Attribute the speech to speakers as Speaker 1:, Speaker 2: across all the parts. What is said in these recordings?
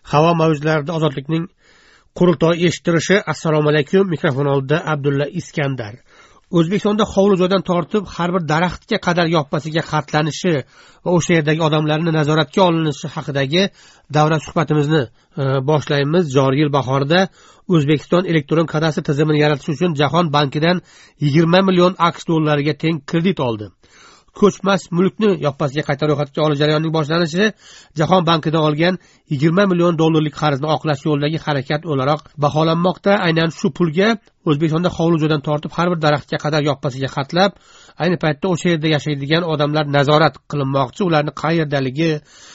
Speaker 1: Havo mavjlarida ozodlikning qurultoyi eshittirishi. Assalomu alaykum. Mikrofon oldida Abdulla Iskandar. O'zbekistonda hovli joydan tortib har bir daraxtga qadar yoppasiga xatlanishi va o'sha yerdagi odamlarning nazoratga olinishi haqidagi davra suhbatimizni boshlaymiz. Joriy yil bahorida O'zbekiston elektron kadastr tizimini yaratish uchun Jahon bankidan 20 million AQSh dollariga teng kredit oldi. Ko'chmas mulkni yoppasiga qayta ro'yxatga olish jarayonining boshlanishi Jahon bankidan olgan 20 million dollarlik qarzni oqlash yo'lidagi harakat o'laroq baholanmoqda. Aynan shu pulga O'zbekistonda hovli joydan tortib har bir daraxtga qadar yoppasiga xatlab, ayni paytda o'sha yerda yashaydigan odamlar nazorat qilinmoqchi. Ularning qayerdaligi,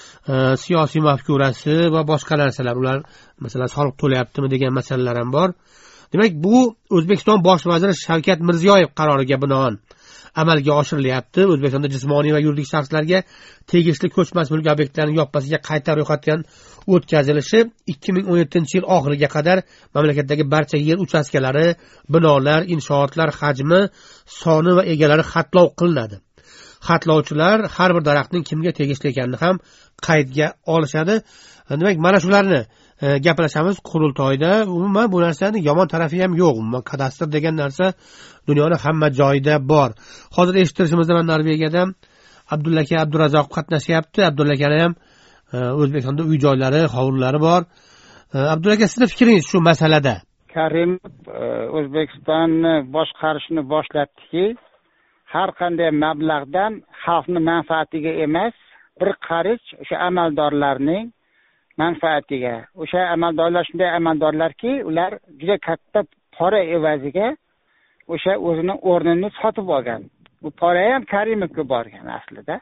Speaker 1: siyosiy mafkurasi va boshqa narsalar, ular masalan soliq to'layaptimi degan masalalar ham bor. Demak, bu O'zbekiston bosh vaziri Shavkat Mirziyoyev qaroriga binoan amalga oshirilyapti. O'zbekistonda jismoniy va yuridik shaxslarga tegishli ko'chmas mulk obyektlarining yoppasiga qayta ro'yxatdan o'tkazilishi 2017-yil oxiriga qadar mamlakatdagi barcha yer uchastkalari, binolar, inshootlar hajmi, soni va egalari xatlov qilinadi. Xatlovchilar har bir daraxtning kimga tegishli ekanini ham qaydga olishadi. Demak, mana shularni gaplashamiz qurultoyda. Umuman bu narsani yomon tarafi ham yo'q. Kadastr degan narsa dunyoning hamma joyida bor. Hozir eshittirishimizda mana Norvegiyadan Abdulla aka Abdurazzoqov qatnashyapti. Abdulla aka ham O'zbekistonda uy joylari, hovlilari bor. Abdulla aka, sizning fikringiz shu masalada?
Speaker 2: Karimov O'zbekistonni boshqarishni boshlatdiki, har qanday mablag'dan xalqning manfaatiga emas, bir qarich o'sha amaldorlarning manfaatiga. O'sha amaldorlar shunday amaldorlarki, ular juda katta pora evaziga o'sha o'zining o'rnini sotib olgan. Bu pora ham Karimovga borgan aslida.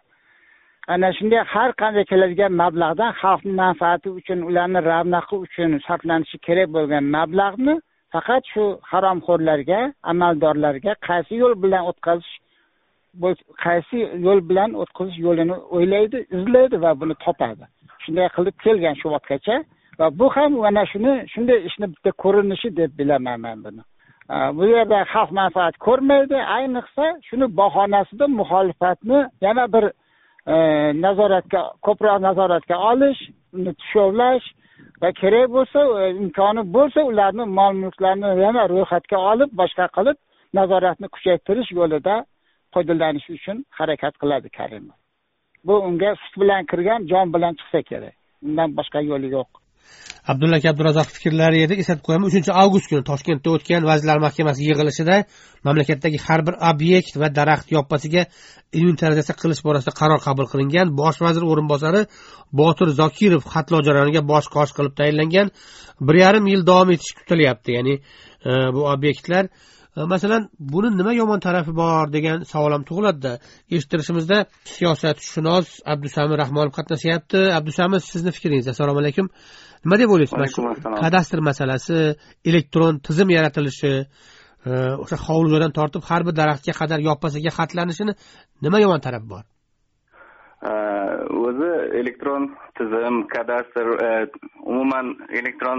Speaker 2: Ana shunday har qanday keladigan mablag'dan xalqning manfaati uchun, ularning ravnaqi uchun saqlanishi kerak bo'lgan mablag'ni faqat shu haromxo'rlarga, amaldorlarga qaysi yo'l bilan o'tkazish yo'lini o'ylaydi, izlaydi va buni topadi. Shunday qilib kelgan shu vaqtgacha va bu ham mana shunday ishni bitta ko'rinishi deb bilaman men buni. Bu yerda xalq manfaat ko'rmaydi, ayniqsa shuni bahonasida muxolifatni yana bir ko'proq nazoratga olish, uni tushovlash va kerak bo'lsa, imkoni bo'lsa ularning mol-mulklarini yana ro'yxatga olib, boshqa qilib nazoratni kuchaytirish yo'lida foydalanish uchun harakat qiladi Karimov. Bu unga sut bilan kirgan, jon bilan chiqsa kerak. Undan boshqa yo'li yo'q.
Speaker 1: Abdulla aka Abdurazzoqov fikrlari edi. Eslatib qo'yaman, 3-avgust kuni Toshkentda o'tgan Vazirlar Mahkamasi yig'ilishida mamlakatdagi har bir obyekt va daraxt yoppasiga inventarizatsiya qilish borasida qaror qabul qilingan. Bosh vazir o'rinbosari Botir Zokirov xatlov jarayoniga bosh qosh qilib tayinlangan. 1,5 yil davom etishi kutilyapti. Ya'ni bu obyektlar, masalan, buni nima yomon tarafi bor degan savol ham tug'iladi. Eshittirishimizda siyosatshunos Abdusamir Rahmonov qatnashyapti. Abdusamir, sizning fikringiz? Assalomu alaykum. Nima deb o'ylaysiz? Kadastr masalasi, elektron tizim yaratilishi, o'sha hovli joydan tortib har bir daraxtga qadar yoppasiga xatlanishini nima yomon tarafi bor?
Speaker 3: O'zi elektron tizim, kadastr, umuman elektron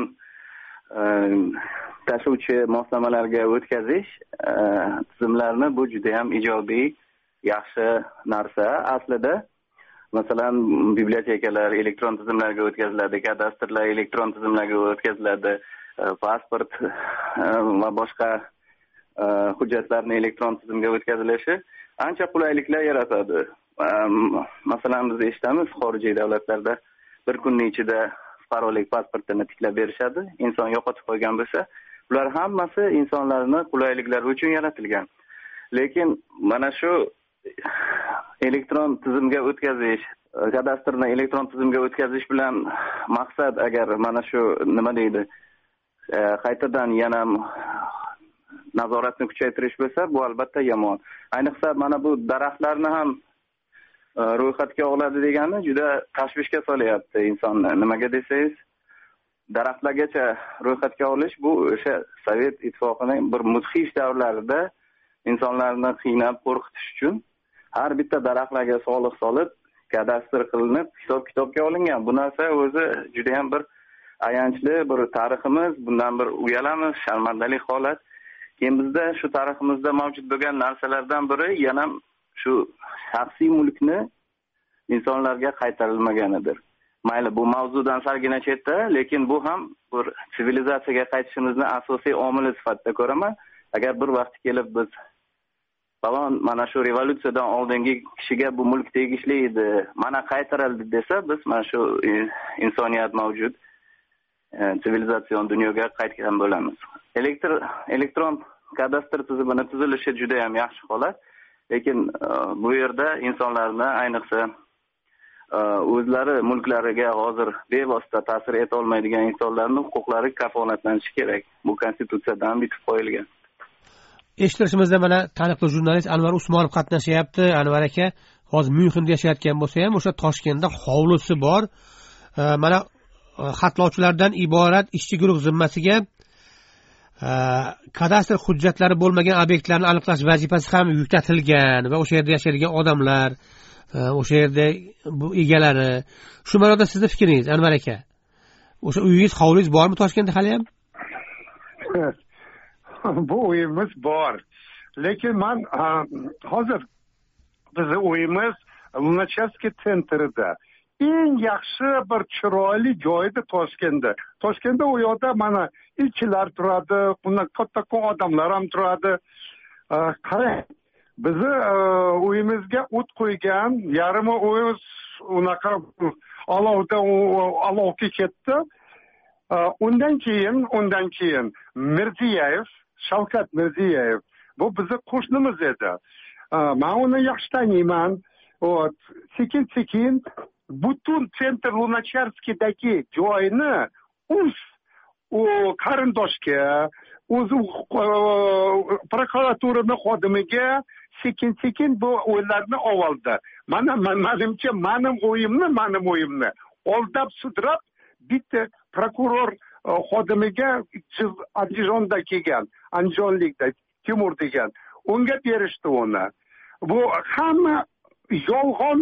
Speaker 3: tashuvchi moslamalarga o'tkazish tizimlarni, bu juda ham ijobiy, yaxshi narsa. Aslida masalan, bibliotekalar elektron tizimlarga o'tkaziladi, kadastrlar elektron tizimlarga o'tkaziladi, pasport va boshqa hujjatlarni elektron tizimga o'tkazilishi ancha qulayliklar yaratadi. Masalan, biz eshitamiz, xorijiy davlatlarda bir kunning ichida fuqarolik pasportini tiklab berishadi. Inson yo'qotib qo'ygan bo'lsa, bular hammasi insonlarni qulayliklari uchun yaratilgan. Lekin mana shu elektron tizimga o'tkazish, kadastrni elektron tizimga o'tkazish bilan maqsad agar mana shu nima deydi, qaytadan yana nazoratni kuchaytirish bo'lsa, bu albatta yomon. Ayniqsa mana bu daraxtlarni ham ro'yxatga oladi degani juda tashvishga solyapti insonni. Nimaga desangiz, daraxtlargacha ro'yxatga olish bu o'sha Sovet ittifoqining bir mudhish davrlarida insonlarni qiynab qo'rqitish uchun har bitta daraxtlarga soliq solib, kadastr qilinib, hisob-kitobga olingan. Bu narsa o'zi juda ham bir ayanchli bir tariximiz, bundan bir uyalamiz, sharmandalik holat. Keyin bizda shu tariximizda mavjud bo'lgan narsalardan biri yana shu shaxsiy mulkni insonlarga qaytarilmaganidir. mayli bu mavzudan salgina chetda, lekin bu ham bir sivilizatsiyaga qaytishimizni asosiy omili sifatida ko'raman. Agar bir vaqt kelib biz balon mana shu revolyutsiyadan oldingi kishiga bu mulk tegishli edi, mana qaytarildi desa, biz mana shu insoniyat mavjud sivilizatsion dunyoga qaytgan bo'lamiz. Elektron kadastr tizimini tuzilishi juda ham yaxshi holat, lekin bu yerda insonlarni, ayniqsa o'zlari mulklariga hozir bevosita ta'sir eta olmaydigan insonlarning huquqlari kafolatlanishi kerak. Bu konstitutsiyadan bitib qo'yilgan.
Speaker 1: Eshittirishimizda mana taniqli jurnalist Anvar Usmonov qatnashyapti. Anvar aka hozir Myunxenda yashayotgan bo'lsa ham, o'sha Toshkentda hovlisi bor. Mana xatlovchilardan iborat ishchi guruh zimmasiga kadastr hujjatlari bo'lmagan obyektlarni aniqlash vazifasi ham yuklatilgan va o'sha yerda yashaydigan odamlar, o'sha yerda bu egalari. Shu ma'noda sizning fikringiz, Anvar aka? O'sha uyingiz, hovlingiz bormi Toshkentda hali ham?
Speaker 4: Bu uyimiz bor. Lekin men hozir bizni uyimiz Lunacharsky centrida. Eng yaxshi bir chiroyli joyda Toshkentda. Toshkentda u yerda mana ilchilar turadi, bundan katta odamlar ham turadi. Qarang, bizni uyimizga o't qo'ygan, yarmi uyimiz unaqa olovga ketdi. Undan keyin Mirziyoyev, Shavkat Mirziyoyev, bu bizni qo'shnimiz edi. Men uni yaxshi taniyman. Sekin butun sentr Lunacharsky'dagi joyni u qarindoshga, o'zi prokuraturani xodimiga sekin bu o'ylarni oldi. Menimcha mening o'yimni oldab sudrab bitta prokuror xodimiga Andijonda kelgan, Andijonlikda Timur degan, unga berishdi uni. Bu hamma yolg'on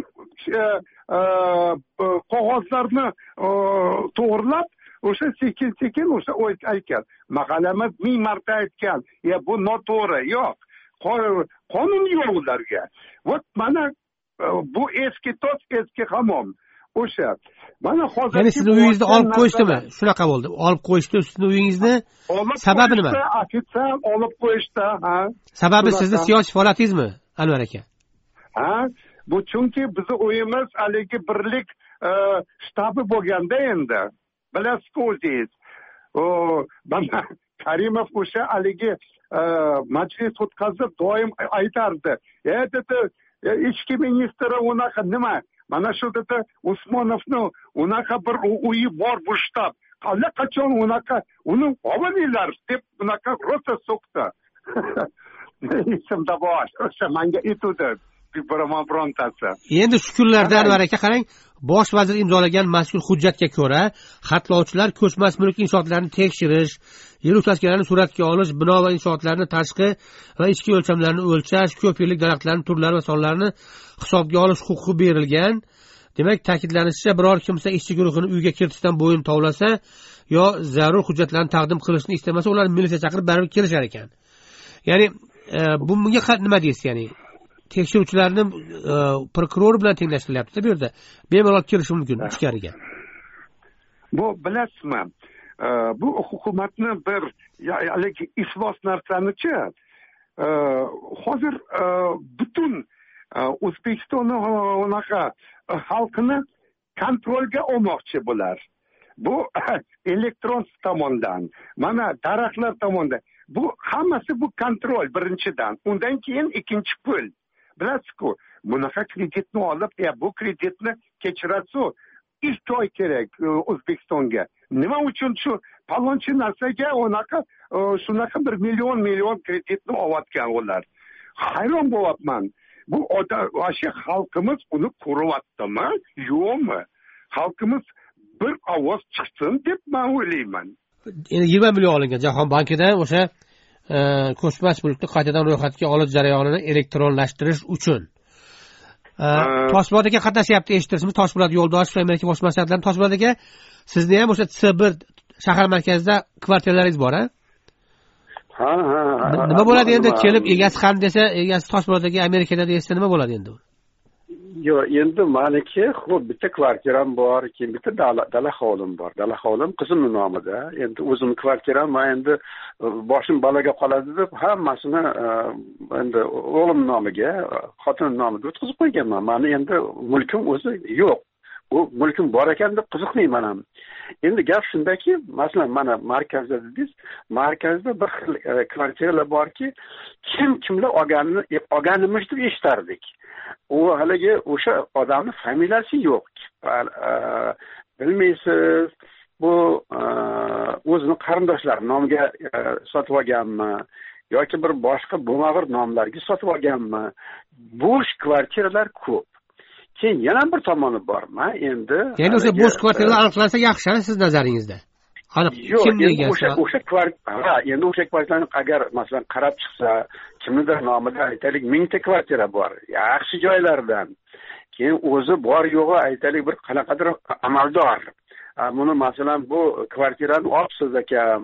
Speaker 4: qog'ozlarni to'g'rilab, o'sha sekin o'sha aytgan. Mahallamiz 1000 marta aytgan, bu noto'g'ri, yo'q. Qonun yo'q ularga. Mana bu eski hammom. O'sha. Mana hozir
Speaker 1: ya'ni sizni uyingizni olib qo'yshdimi? Shunaqa bo'ldi. Olib qo'yishdi sizni uyingizni. Sababi nima?
Speaker 4: Ofitsial olib qo'yishdi, ha.
Speaker 1: Sababi sizni siyosiy faoliyatingizmi, Anvar aka?
Speaker 4: Ha? Bu chunki bizni uyimiz haligi birlik shtabi bo'lganda endi. Bilasiz o'zingiz. Mana Karimov o'sha haligi majlis o'tkazib doim aytardi. Dedi, ichki ministri unaqa nima? Mana shu dedi Usmonovni unaqa bir uyi bor bu shtab. Qachon unaqa uni olinglar deb unaqa rosa so'kdi. Esimda bor. O'sha menga aytdi.
Speaker 1: Endi shu kunlarda Anvar aka qarang, bosh vazir imzolagan mazkur hujjatga ko'ra, xatlovchilar ko'chmas mulk inshootlarini tekshirish, yer uchastkalarini suratga olish, bino va inshootlarni tashqi va ichki o'lchamlarini o'lchash, ko'p yillik daraxtlarning turlari va sonlarini hisobga olish huquqi berilgan. Demak, ta'kidlanishicha, biror kimsa ishchi guruhini uyga kiritishdan bo'yin tovlasa yo zarur hujjatlarni taqdim qilishni istamasa, ular militsiya chaqirib baribir kelishar ekan. Ya'ni bunga nima deysiz, ya'ni tekshiruvchilarni prokuror bilan tenglashtirilyapti bu yerda. Bemalol kirishi mumkin ichkariga.
Speaker 4: Bu bilasizmi? Bu hukumatni bir haligi iflos narsanichi hozir butun O'zbekistonni unaqa xalqini kontrolga olmoqchi bular. Bu elektron tomondan, mana daraxtlar tomondan. Bu hammasi bu kontrol birinchidan. Undan keyin ikkinchi pul. Bilasizku, bunaqa kreditni olib, bu kreditni kechirasiz. 2 oy kerak O'zbekistonga. Nima uchun shu palonchi narsaga unaqa shunaqa 1 million kreditni olayotgan ular? Hayron bo'lyapman. Bu o'sha xalqimiz buni ko'ryaptimi, yo'qmi? Xalqimiz bir ovoz chiqsin deb men o'ylayman.
Speaker 1: Endi 20 million olingan Jahon bankidan o'sha ko'chmas mulkni qaytadan ro'yxatga olish jarayonini elektronlashtirish uchun. Toshpo'lat aka qatnashyapti, eshittirishimiz Toshpo'lat Yo'ldoshev Amerika bosh maslahatchilari. Toshpo'lat aka, sizni ham o'sha C1 shahar markazida kvartiralaringiz bor-a?
Speaker 5: Ha.
Speaker 1: Nima bo'ladi endi kelib egasi ham desa, egasi Toshpo'lat aka Amerikada desa nima bo'ladi endi?
Speaker 5: Yo'q, endi meniki xo'p bitta kvartiram bor, keyin bitta dala hovlim bor. Dala hovlim qizimni nomida. Endi o'zim kvartiram, men endi boshim baloga qoladi deb hammasini endi o'g'lim nomiga, xotinim nomiga o'tkazib qo'yganman. Meni endi mulkim o'zi yo'q. U mulkim bor ekan deb qiziqmayman ham. Endi gap shundaki, masalan, mana markazda dedingiz, markazda bir xil kvartiralar borki, kimlar olganimiz deb eshitardik. U haligi o'sha odamning familiyasi yo'q. Bilmaysiz, bu o'zini qarindoshlari nomiga sotib olganmi yoki bir boshqa bo'lmag'ir nomlarga sotib olganmi? Bo'sh kvartiralar ko'p. Keyin yana bir tomoni bormi? Endi
Speaker 1: ya'ni o'sha bo'sh kvartiralar aniqlansa yaxshi, siz nazaringizda. Aniq kimga
Speaker 5: o'sha kvartira, endi o'sha kvartirani agar masalan qarab chiqsa, kimnidir nomida aytaylik 1000 ta kvartira bor, yaxshi joylardan. Keyin o'zi bor yo'g'i aytaylik bir qanaqadir amaldor. Buni masalan bu kvartirani olibsiz ekan,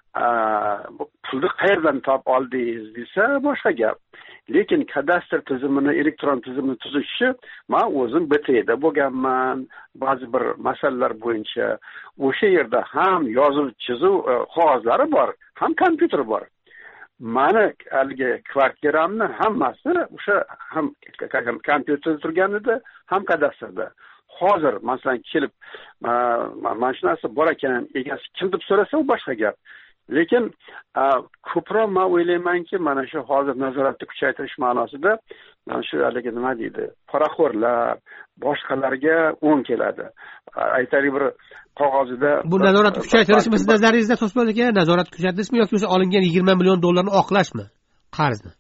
Speaker 5: bu pulni qayerdan topib oldingiz desa boshqa gap. Lekin kadastr tizimini, elektron tizimni tuzishni men o'zim BT'da bo'lganman, ba'zi bir masalalar bo'yicha o'sha yerda ham yozuv, chizuv qog'ozlari bor, ham kompyuter bor. Meni haligi kvartiramni hammasi o'sha ham kompyuterda turgan edi, ham kadastrda. Hozir masalan kelib mana shu narsa bor ekan, egasi kim deb so'rasa u boshqa gap. Lekin ko'proq men o'ylaymanki, mana shu hozir nazoratni kuchaytirish ma'nosida mana shu haligi nima deydi, poraxo'rlar boshqalarga o'ng keladi. Aytaylik bir qog'ozida
Speaker 1: bu nazoratni kuchaytirishmi siz nazaringizda To'sbon aka? Nazoratni kuchaytirishmi yoki o'sha olingan 20 million dollarni oqlashmi? Qarzni.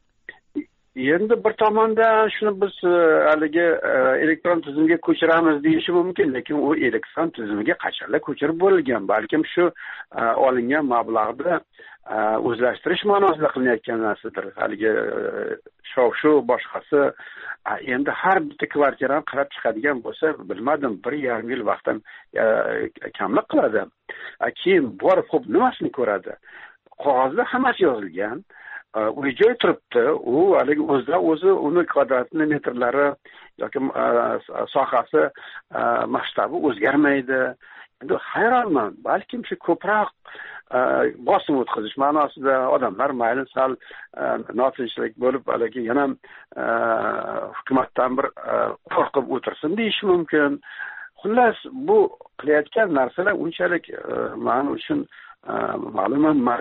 Speaker 5: Endi bir tomondan shuni biz haligi elektron tizimga ko'chiramiz deyishi mumkin, lekin u elektron tizimga qachonlar ko'chirib bo'lgan, balkim shu olingan mablag'ni o'zlashtirish ma'nosida qilinayotgan narsadir. Haligi shov-shuv boshqasi endi har bitta kvartirani qarab chiqadigan bo'lsa, bilmadim, 1,5 yil vaqtdan kamlik qiladi. Keyin borib xo'p nimasini ko'radi? Qog'ozda hammasi yozilgan. Uy-joy turibdi, u haligi o'zi uni kvadratli metrlari yoki sohasi, masshtabi o'zgarmaydi. Endi hayronman, balkim shu ko'proq bosim o'tkazish ma'nosida odamlar mayli sal notinchlik bo'lib haligi yana hukumatdan bir qo'rqib o'tirsin deyish mumkin. Xullas, bu qilayotgan narsalar unchalik men uchun ma'lum emas.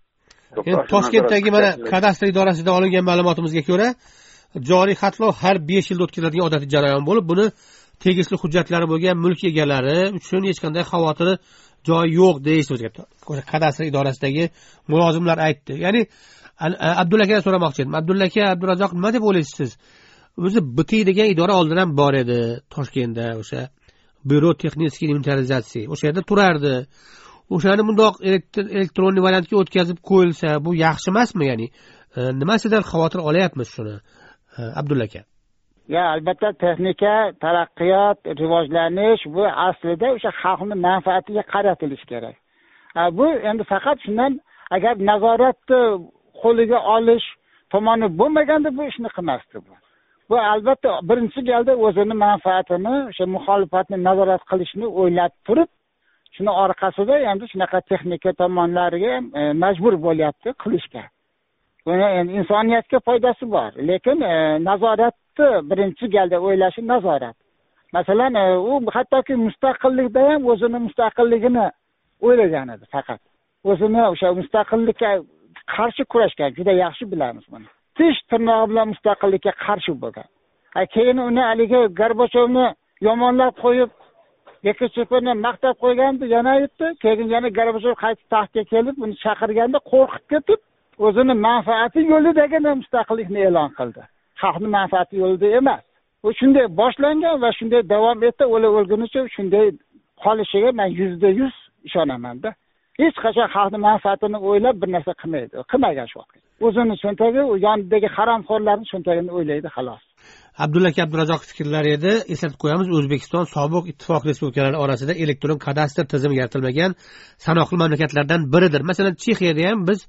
Speaker 1: Toshkentdagi mana kadastr idorasidan olingan ma'lumotimizga ko'ra, joriy xatlov har 5 yilda o'tkaziladigan odatiy jarayon bo'lib, buni tegishli hujjatlari bo'lgan mulk egalari uchun hech qanday xavotiri joyi yo'q deyishdi o'sha kadastr idorasidagi mulozimlar aytdi. Ya'ni Abdulla akadan so'ramoqchi edim. Abdulla aka, Abdurazzoq, nima deb o'ylaysiz siz? O'zi BT degan idora oldin ham bor edi Toshkentda, o'sha Byuro texniskiy inventarizatsiya. O'sha yerda turardi. O'shani bundoq elektron variantga o'tkazib qo'yilsa, bu yaxshi emasmi? Ya'ni nimasidan xavotir olyapmiz shuni, Abdulla aka?
Speaker 2: Ya, albatta texnika, taraqqiyot, rivojlanish bu aslida o'sha xalqning manfaatiga qaratilishi kerak. Bu endi faqat shundan agar nazoratni qo'liga olish tomoni bo'lmaganda bu ishni qilmasdi bu. Bu albatta birinchi galda o'zini manfaatini, o'sha muxolifatni nazorat qilishni o'ylab turib, shuni orqasida endi shunaqa texnika tomonlariga majbur bo'lyapti qilishga. Buni endi insoniyatga foydasi bor, lekin nazoratni birinchi galda o'ylashi nazorat. Masalan, u hattoki mustaqillikda ham o'zini mustaqilligini o'ylagan edi faqat. O'zini o'sha mustaqillikka qarshi kurashgan, juda yaxshi bilamiz buni. Tish tirnog'i bilan mustaqillikka qarshi bo'lgan. Keyin uni haligi Gorbachevni yomonlab qo'yib, Yakachevni maqtab qo'ygandi, yana aytdi. Keyin yana Gorbachev qaytib taxtga kelib, uni chaqirganda qo'rqib ketib, o'zini manfaati yo'lidagi mustaqillikni e'lon qildi. Xalqning manfaati yo'lida emas. U shunday boshlangan va shunday davom etdi, o'lgunicha shunday qolishiga men 100% ishonaman-da. Hech qachon xalqning manfaatini o'ylab bir narsa qilmaydi. Qilmagan shu vaqtda. O'zini cho'ntagi, u yonidagi haromxo'rlarning cho'ntagini o'ylaydi, xolos.
Speaker 1: Abdulla aka Abdurazzoq fikrlari edi. Eslatib qo'yamiz, O'zbekiston sobiq ittifoq respublikalari orasida elektron kadastr tizimi yaratilmagan sanoqli mamlakatlardan biridir. Masalan, Chexiyada ham biz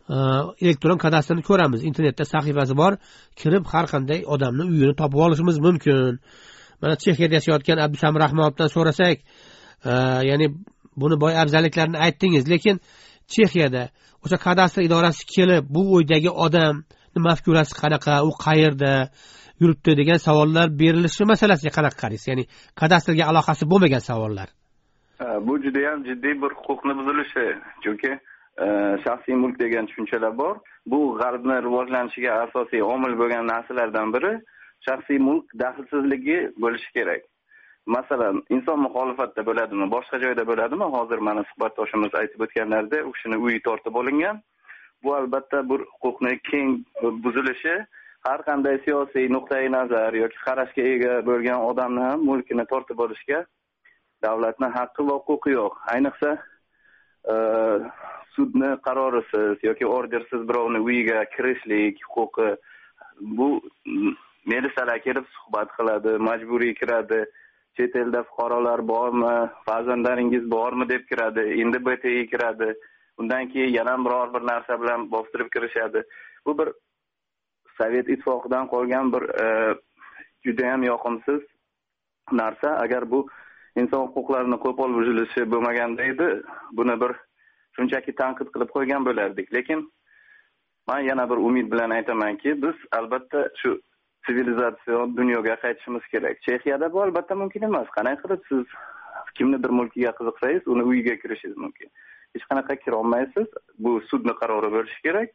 Speaker 1: elektron kadastrni ko'ramiz. Internetda sahifasi bor. Kirib har qanday odamning uyini topib olishimiz mumkin. Mana Chexiyada yashayotgan Abdusamir Rahmonovdan so'rasak, ya'ni buni boy afzalliklarini aytdingiz, lekin Chexiyada o'sha kadastr idorasi kelib, bu o'ydagi odam mafkurasi qanaqa, u qayerda yuribdi degan savollar berilishi masalasiga qanaqa qaraysiz? Ya'ni kadastrga aloqasi bo'lmagan savollar.
Speaker 3: Bu juda ham jiddiy bir huquqni buzilishi. Chunki shaxsiy mulk degan tushunchalar bor. Bu g'arbning rivojlanishiga asosiy omil bo'lgan narsalardan biri shaxsiy mulk daxlsizligi bo'lishi kerak. Masalan, inson muxolifatda bo'ladimi, boshqa joyda bo'ladimi? Hozir mana suhbatdoshimiz aytib o'tganlaridek, u kishini uyi tortib olingan. Bu albatta bir huquqning keng buzilishi. Har qanday siyosiy nuqtai nazar yoki qarashga ega bo'lgan odamni ham mulkini tortib olishga davlatning haqqi va huquqi yo'q. Ayniqsa sudni qarorisiz yoki ordersiz birovni uyiga kirishlik huquqi, bu milisalar kelib suhbat qiladi, majburiy kiradi. Chet elda fuqarolar bormi, farzandlaringiz bormi deb kiradi, endi BTI kiradi. Undan keyin yana biror bir narsa bilan bostirib kirishadi. Bu bir Sovet ittifoqidan qolgan bir juda ham yoqimsiz narsa. Agar bu inson huquqlarini qo'pol buzilishi bo'lmaganda edi, buni bir shunchaki tanqid qilib qo'ygan bo'lardik. Lekin men yana bir umid bilan aytamanki, biz albatta shu sivilizatsion dunyoga qaytishimiz kerak. Chexiyada bu albatta mumkin emas. Qanday qilib siz kimnidir mulkiga qiziqsangiz, uni uyiga kirishingiz mumkin. Hech qanaqa kira olmaysiz. Bu sudning qarori bo'lishi kerak.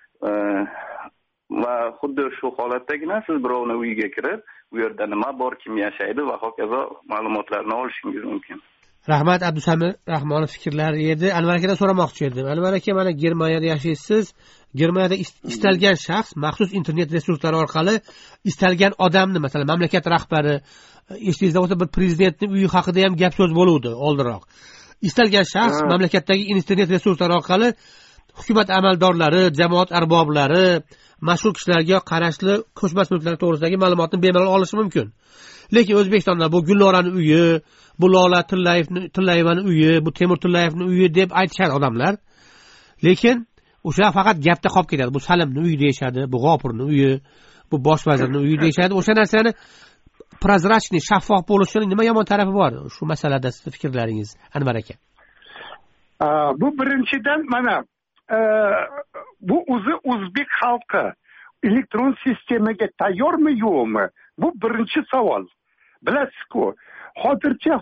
Speaker 3: Va xuddi shu holatdagina siz birovni uyiga kirib, u yerda nima bor, kim yashaydi va hokazo ma'lumotlarni olishingiz mumkin.
Speaker 1: Rahmat, Abdusamir Rahmonov fikrlari edi. Anvar akadan so'ramoqchi edim. Anvar aka, mana Germaniyada yashaysiz. Germaniyada istalgan shaxs maxsus internet resurslari orqali istalgan odamni, masalan, mamlakat rahbari, esingizda bo'lsa bir prezidentning uyi haqida ham gap so'z bo'luvdi oldinroq. Istalgan shaxs mamlakatdagi internet resurslari orqali hukumat amaldorlari, jamoat arboblari, mashhur kishilarga qarashli ko'chmas mulklar to'g'risidagi ma'lumotni bemalol olishi mumkin. Lekin O'zbekistonda bu Gulnoraning uyi, bu Lola Tillayevaning uyi, bu Temur Tillayevning uyi deb aytishadi odamlar. Lekin o'sha faqat gapda qolib ketadi. Bu Salimning uyi deyshadi, bu G'ofurning uyi, bu bosh vazirning uyi deyshadi. O'sha narsani prozrachniy, shaffof bo'lishining nima yomon tarafi bor? Shu masalada sizning fikrlaringiz, Anvar aka.
Speaker 4: Bu birinchidan mana bu o'zbek xalqi elektron sistemaga tayyormi yo'qmi? Bu birinchi savol. Bilasiz-ku, hozircha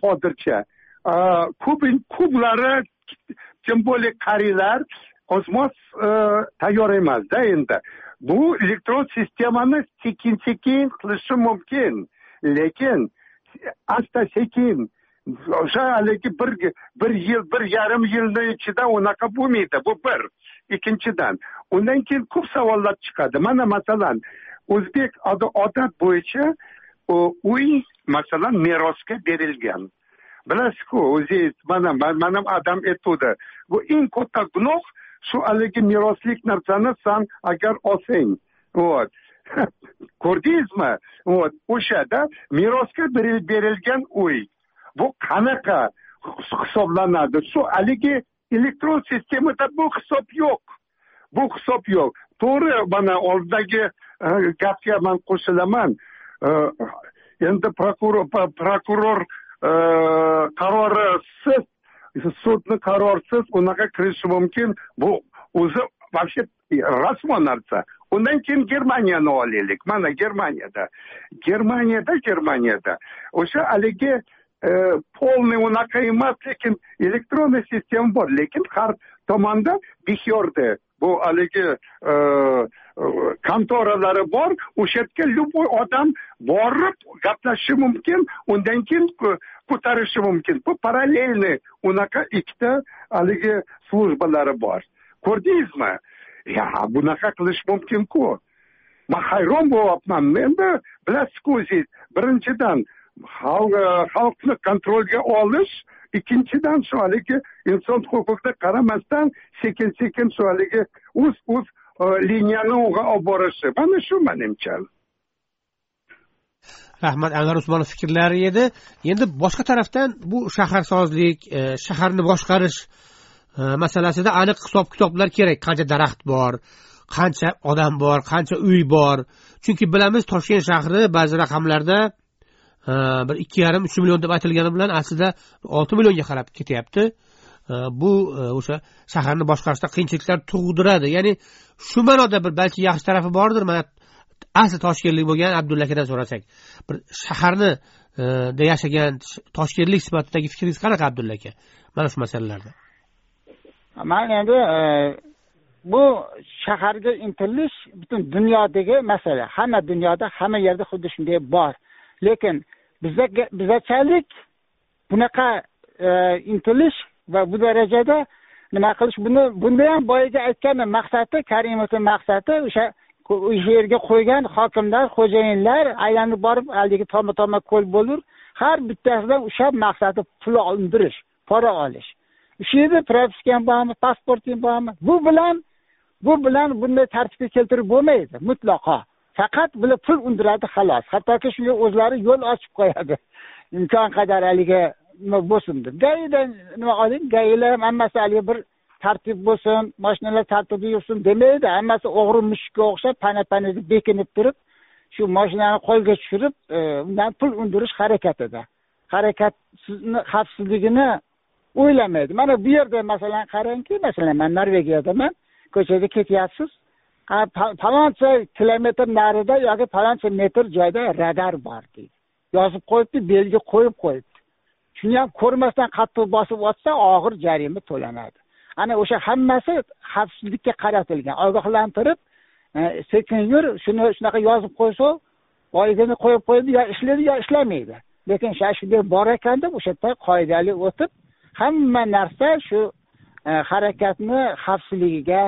Speaker 4: ko'plari, kim bo'li qarilar osmos tayyor emas-da endi. Bu elektron sistemani sekin-sekin qilishi mumkin, lekin asta-sekin o'sha haligi bir yil, 1,5 yilning ichida unaqa bo'lmaydi. Bu bir. Ikkinchidan, undan keyin ko'p savollar chiqadi. Mana masalan, o'zbek odat bo'yicha uy masalan merosga berilgan. Bilasiz-ku, o'zingiz mana adam aytdi. Bu eng katta gunoh shu haligi meroslik narsani san agar olsang. Вот. Ko'rdingizmi? Вот. O'shada merosga berilgan uy. Bu qanaqa hisoblanadi? Shu haligi elektron sistemada bu hisob yo'q. Bu hisob yo'q. To'g'ri, mana oldagi gapga men qo'shilaman. Endi prokuror qarorisiz, sudni qarorsiz unaqa kirishi mumkin. Bu o'zi вообще rasmo narsa. Undan keyin Germaniyani olaylik. Mana Germaniyada o'sha haligi polniy unaqa emas, lekin elektron sistema bor, lekin har tomonda bixyorda bu haligi kontoralari bor, o'sha yerga любой odam borib gaplashishi mumkin, undan keyin ko'tarishi mumkin. Bu parallelni unaqa ikkita haligi slujbalari bor. Ko'rdingizmi? Ya, bunaqa qilish mumkin-ku. Men hayron bo'lyapman. Endi bilasiz-ku, birinchidan xalqni kontrolga olish, ikkinchidan shu haligi inson huquqiga qaramasdan sekin-sekin shu haligi o'z liniyani olib borishi. Mana shu menimcha.
Speaker 1: Rahmat, Anvar Usmonov fikrlari edi. Endi boshqa tarafdan bu shaharsozlik, shaharni boshqarish masalasida aniq hisob kitoblar kerak. Qancha daraxt bor, qancha odam bor, qancha uy bor. Chunki bilamiz, Toshkent shahri ba'zi raqamlarda bir 2,5-3 million deb aytilgani bilan aslida 6 millionga qarab ketyapti. Bu o'sha shaharni boshqarishda qiyinchiliklar tug'diradi. Ya'ni shu ma'noda bir balki yaxshi tarafi bordir. Mana asli toshkentlik bo'lgan Abdulla akadan so'rasak, bir shaharni da yashagan toshkentlik sifatidagi fikringiz qanaqa Abdulla aka? Mana shu masalalarda.
Speaker 2: Men endi bu shaharga intilish butun dunyodagi masala. Hamma dunyoda, hamma yerda xuddi shunday bor. Lekin bizachalik bunaqa intilish va bu darajada nima qilish, bunda ham boyaga aytganman, maqsadi, Karimovning maqsadi o'sha yerga qo'ygan hokimlar, xo'jayinlar aylanib borib, aldagi toma ko'l bo'lur, har bittasidan o'sha maqsadi pul undirish, pora olish. O'sha yerda propiskam bormi, pasporting bormi? Bu bilan bunday tartibga keltirib bo'lmaydi, mutlaqo. Faqat bular pul undiradi xolos. Hattoki shunga o'zlari yo'l ochib qo'yadi. Imkon qadar haliga nima bo'lsin deb. Gaydan nima oling, gaylar hammasi haliga bir tartib bo'lsin, mashinalar tartibda yursin demaydi. Hammasi o'g'ri mushukka o'xshab pana deb bekinib turib, shu mashinani qo'lga tushirib, undan pul undirish harakatida. Harakat xavfsizligini o'ylamaydi. Mana bu yerda masalan qarangki, masalan men Norvegiyadaman, ko'chada ketyapsiz. Faloncha kilometr narida yoki faloncha metr joyda radar bor deydi. Yozib qo'yibdi, belgi qo'yib qo'yibdi. Shuni ham ko'rmasdan qattiq bosib o'tsa, og'ir jarima to'lanadi. Ana o'sha hammasi xavfsizlikka qaratilgan. Ogohlantirib, sekin yur, shunaqa yozib qo'ysa, oyligini qo'yib qo'ydi, yo ishlaydi, yo ishlamaydi. Lekin shunday bor ekan deb o'sha yerda qoidali o'tib, hamma narsa shu harakatni xavfsizligiga,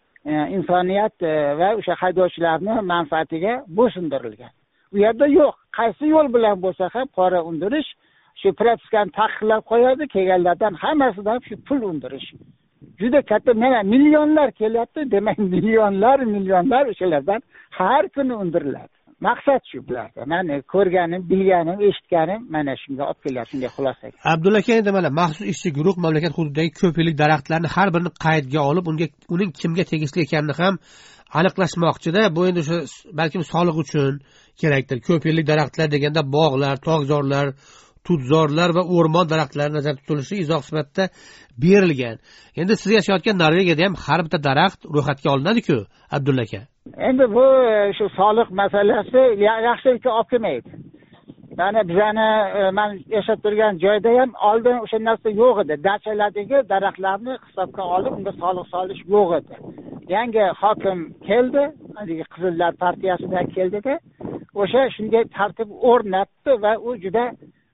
Speaker 2: insoniyat va o'sha haydovchilarning manfaatiga bo'ysundirilgan. U yerda yo'q. Qaysi yo'l bilan bo'lsa ham pora undirish, shu propiskani taqiqlab qo'yadi, kelganlardan hammasidan shu pul undirish. Juda katta, mana millionlar kelyapti, demak millionlar o'shalardan har kuni undiriladi. Maqsad shu bularda. Meni ko'rganim, bilganim, eshitganim mana shunga olib kelyapti, shunday xulosa.
Speaker 1: Abdulla aka, endi mana maxsus ishchi guruh mamlakat hududidagi ko'p yillik daraxtlarni har birini qaydga olib, uning kimga tegishli ekanini ham aniqlashmoqchida. Bu endi o'sha balkim soliq uchun kerakdir. Ko'p yillik daraxtlar deganda bog'lar, tog'zorlar, tutzorlar va o'rmon daraxtlari nazarda tutilishi izoh sifatida berilgan. Endi siz yashayotgan Norvegiyada ham har bitta daraxt ro'yxatga olinadi-ku, Abdulla aka.
Speaker 2: Endi bu shu soliq masalasi yaxshilikka olib kelmaydi. Mana bizani men yashab turgan joyda ham oldin o'sha narsa yo'q edi. Dachalardagi daraxtlarni hisobga olib, unga soliq solish yo'q edi. Yangi hokim keldi, haligi Qizillar partiyasidan keldida, o'sha shunday tartib o'rnatdi va u juda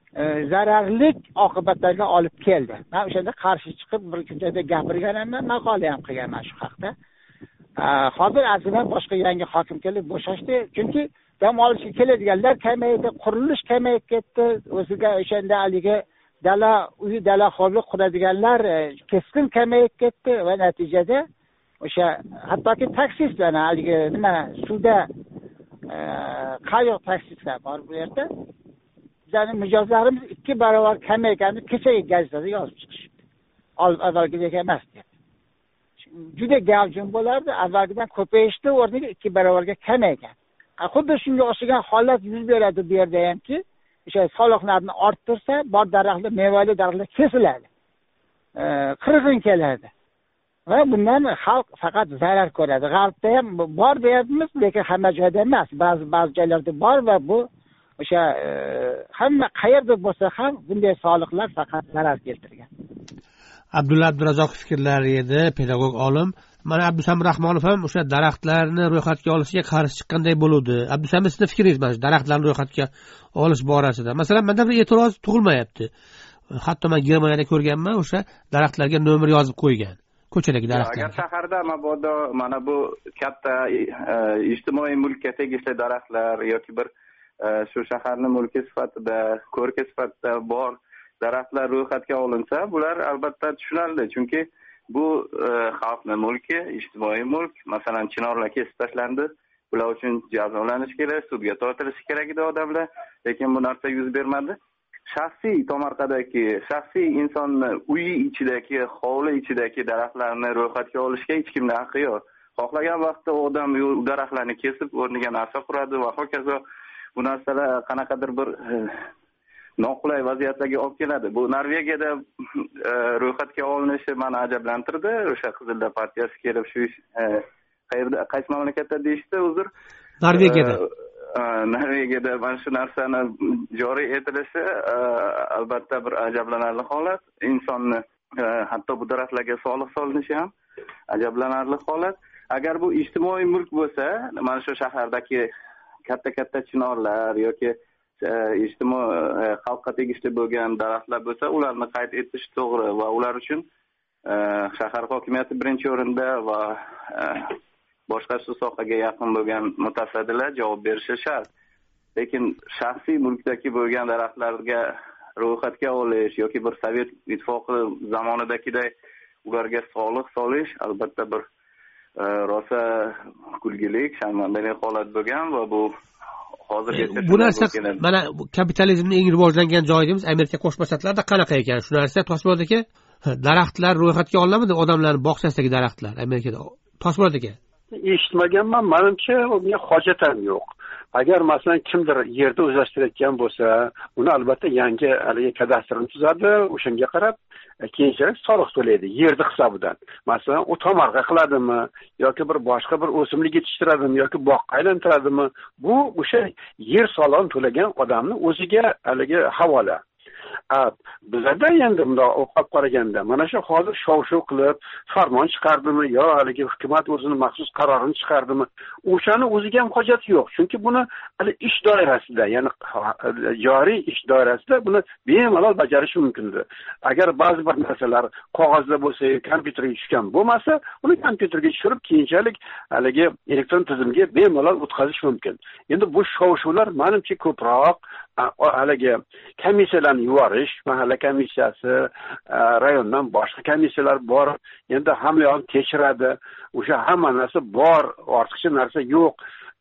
Speaker 2: zararli oqibatlarga olib keldi. Men o'shanda qarshi chiqib bir kunda gapirganman, maqola ham qilganman shu haqda. Hozir azman boshqa yangi hokim kelib bo'shashdi, chunki dam olishga keladiganlar kamaydi, qurilish kamayib ketdi. O'ziga o'shanda haligi dala hovli quradiganlar keskin kamayib ketdi va natijada o'sha hattoki taksistlar haligi nima suvda qayoq taksistlar bor bu yerda. Bizning mijozlarimiz 2 barobar kamayganini kechagi gazetada yozib chiqishdi. Avvalgidek emas deb. Juda gavjum bo'lardi, avvalgidan ko'payishdi, o'rniga 2 barobarga kamaygan. Xuddi shunga o'xshagan holat yuz beradi bu yerda hamki, o'sha soliqlarni orttirsa, bor daraxtlar, mevali daraxtlar kesiladi. Qirg'in keladi. Va bundan xalq faqat zarar ko'radi. G'arbda ham bor deyapmiz, lekin hamma joyda emas. Ba'zi joylarda bor va bu o'sha hamma qayerda bo'lsa ham bunday soliqlar faqat zarar keltirgan.
Speaker 1: Abdulla Abdurazzoq fikrlari edi, pedagog olim. Mana Abdusamir Rahmonov ham o'sha daraxtlarni ro'yxatga olishga qarshi chiqqanday bo'ldi. Abdusamir, sizning fikringiz mana daraxtlarni ro'yxatga olish borasida. Masalan, menda bir e'tiroz tug'ilmayapti. Hatto men Germaniyada ko'rganman, o'sha daraxtlarga nomer yozib qo'ygan. Ko'chadagi daraxtlar.
Speaker 3: Agar shaharda mabodo mana bu katta ijtimoiy mulkka tegishli daraxtlar yoki bir shu shaharning mulki sifatida, ko'rki sifatida bor daraxtlar ro'yxatga olinsa, bular albatta tushunarli, chunki bu xalqning mulki, ijtimoiy mulk. Masalan, chinorlar kesib tashlandi, bular uchun jazolanish kerak, sudga tortilishi kerak edi odamlar, lekin bu narsa yuz bermadi. shaxsiy tomorqadagi shaxsiy insonni uyi ichidagi hovli ichidagi daraxtlarni ro'yxatga olishga hech kimning haqqi yo'q. Xohlagan vaqtda odam daraxtlarni kesib o'rniga narsa quradi va hokazo. Bu narsalar qanaqadir bir noqulay vaziyatlarga olib keladi. Bu Norvegiyada ro'yxatga olinishi meni ajablantirdi. O'sha Qizilda partiyasi kelib shu qayerda qaysi mamlakatda deyishdi uzr?
Speaker 1: Norvegiyada.
Speaker 3: Norvegiyada mana shu narsani joriy etilishi albatta bir ajablanarli holat. Insonni hatto bu daraxtlarga soliq solinishi ham ajablanarli holat. Agar bu ijtimoiy mulk bo'lsa, mana shu shahardagi katta chinorlar yoki ijtimoiy xalqqa tegishli bo'lgan daraxtlar bo'lsa, ularni qayd etish to'g'ri va ular uchun shahar hokimiyati birinchi o'rinda va boshqa shu sohaga yaqin bo'lgan mutasaddilar javob berishi shart. Lekin shaxsiy mulkdagi bo'lgan daraxtlarga ro'yxatga olish yoki bir Sovet ittifoqi zamonidagidek ularga soliq solish albatta bir rosa kulgilik, sharmandali holat bo'lgan va bu hozirgacha
Speaker 1: bu narsa mana kapitalizmning eng rivojlangan joyi deymiz, Amerika Qo'shma Shtatlarida qanaqa ekan? Shu narsa Toshpo'lat aka, daraxtlar ro'yxatga olinadimi? Odamlarning bog'chasidagi daraxtlar Amerikada. Toshpo'lat aka.
Speaker 5: Eshitmaganman, menimcha unga hojat ham yo'q. Agar masalan kimdir yerda o'zlashtirayotgan bo'lsa, uni albatta yangi haligi kadastrini tuzadi, o'shanga qarab keyinchalik soliq to'laydi yerni hisobidan. Masalan, u tomorqa qiladimi yoki bir boshqa bir o'simlik yetishtiradimi yoki boqqa aylantiradimi, bu o'sha yer solig'ini to'lagan odamning o'ziga haligi havola. Bizlarda endi bundoq o'qib qaraganda mana shu hozir shov-shuv qilib farmon chiqardimi yo haligi hukumat o'zini maxsus qarorini chiqardimi, o'shani o'ziga ham hojat yo'q. Chunki buni hali ish doirasida, ya'ni joriy ish doirasida buni bemalol bajarish mumkindir. Agar ba'zi bir narsalar qog'ozda bo'lsa, kompyuterga tushgan bo'lmasa, uni kompyuterga tushirib keyinchalik haligi elektron tizimga bemalol o'tkazish mumkin. Endi bu shov-shuvlar menimcha ko'proq haligi komissiyalarni yuvorish, mahalla komissiyasi, rayondan boshqa komissiyalar bor, endi hamma yo'q tekshiradi. O'sha hamma narsa bor, ortiqcha narsa yo'q.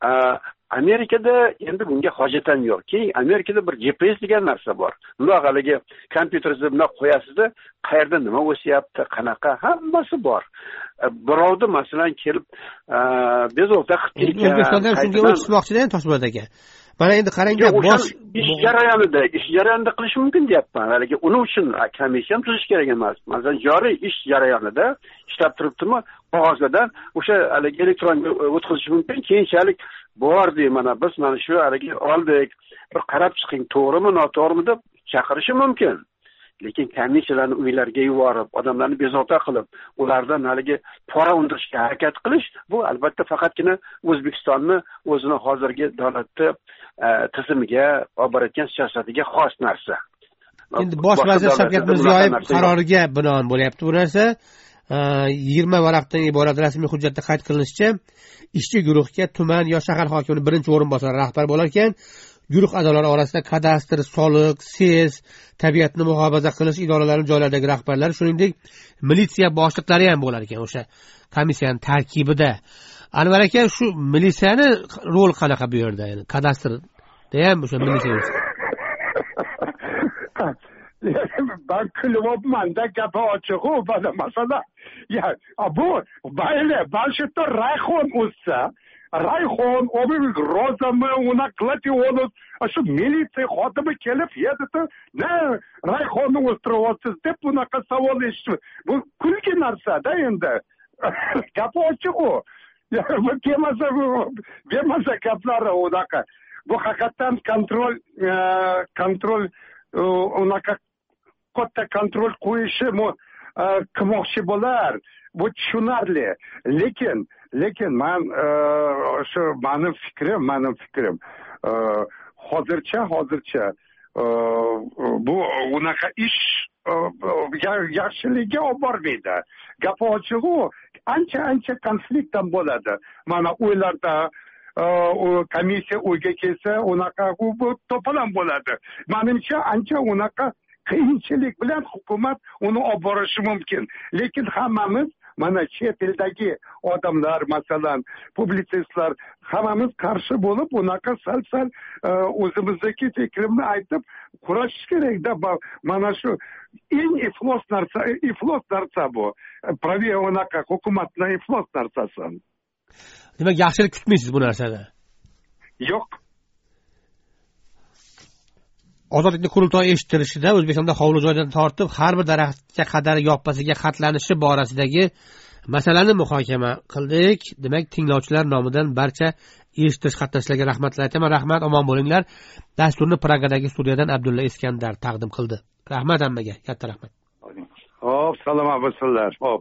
Speaker 5: Amerikada endi bunga hojat ham yo'q. Keyin Amerikada bir GPS degan narsa bor. Bundoq haligi kompyuteringizga bundoq qo'yasizda, qayerda nima o'syapti, qanaqa, hammasi bor. Birovni masalan kelib bezovta qilib kelgan.
Speaker 1: O'zbekistonda shunga o'tishmoqchilar Toshpo'lat aka. Mana endi qarang,
Speaker 5: ish jarayonida qilish mumkin deyapman. Haligi uning uchun komissiya ham tuzish kerak emas. Masalan, joriy ish jarayonida ishlab turibdimi, qog'ozlardan o'sha haligi elektronga o'tkazish mumkin. Keyinchalik bor deb mana biz mana shu haligi oldik, bir qarab chiqing, to'g'rimi, noto'g'rimi deb chaqirishi mumkin. Lekin komissiyalarni uylarga yuborib, odamlarni bezovta qilib, ulardan haligi pora undirishga harakat qilish, bu albatta faqatgina O'zbekistonni o'zini hozirgi davlatni tizimiga olib borayotgan siyosatiga xos narsa.
Speaker 1: Endi bosh vazir Shavkat Mirziyoyev qaroriga binoan bo'lyapti bu narsa. 20 varaqdan iborat rasmiy hujjatda qayd qilinishicha, ishchi guruhga tuman yo shahar hokimining birinchi o'rinbosari rahbar bo'lar ekan, guruh a'zolari orasida kadastr, soliq, SES, tabiatni muhofaza qilish idoralarining joylaridagi rahbarlar, shuningdek militsiya boshliqlari ham bo'lar ekan o'sha komissiyaning tarkibida. Anvar aka, shu militsiyani rol qanaqa bu yerda? Ya'ni kadastrda ham o'sha militsiya.
Speaker 4: Ben kulübümde kapı açığı bana mesela ya bu böyle başta Rayhon olsa Rayhon o bir rozamı ona klati onu şu militsiya xodimi kelib yedi ne Rayhonni o'stiryapsiz deb bunaqa savol eshitib bu kulgi narsa da endi kapı açığı bu kelmasa gaplari unaqa bu haqiqatdan kontrol unaqa katta kontrol qo'yishi qilmoqchi bo'lar, bu tushunarli. Lekin men shu mening fikrim hozircha bu unaqa ish yaxshiligiga olib bormaydi. Gap ochig'i ancha konflikt ham bo'ladi. Mana uylarda komissiya uyga kelsa unaqa bu to'polon bo'ladi. Menimcha ancha unaqa qiyinchilik bilan hukumat uni olib borishi mumkin. Lekin hammamiz mana chet eldagi odamlar, masalan, publitsistlar hammamiz qarshi bo'lib, unaqa sal o'zimizdagi fikrimni aytib kurashish kerakda. Mana shu eng iflos narsa bu. Praviya unaqa hukumatning iflos narsasi.
Speaker 1: Demak, yaxshilik kutmaysiz bu narsada?
Speaker 4: Yo'q.
Speaker 1: Ozodlikning qurultoyi eshittirishida O'zbekistonda hovli joydan tortib har bir daraxtga qadar yoppasiga xatlanishi borasidagi masalani muhokama qildik. Demak, tinglovchilar nomidan barcha eshittirish qatnashchilarga rahmatlar aytaman. Rahmat, omon bo'linglar. Dasturni Pragadagi studiyadan Abdulla Iskandar taqdim qildi. Rahmat hammaga, katta rahmat.
Speaker 4: Hop, salomat bo'lsinlar. Hop.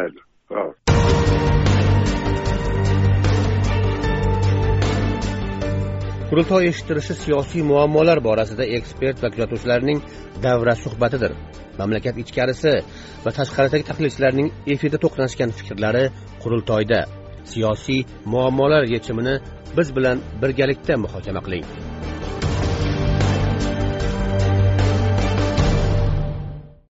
Speaker 1: Qurultoy eshittirishi siyosiy muammolar borasida ekspert va kuzatuvchilarning davra suhbatidir. Mamlakat ichkarisi va tashqaridagi tahlilchilarning efirda to'qnashgan fikrlari qurultoyda. Siyosiy muammolar yechimini biz bilan birgalikda muhokama qiling.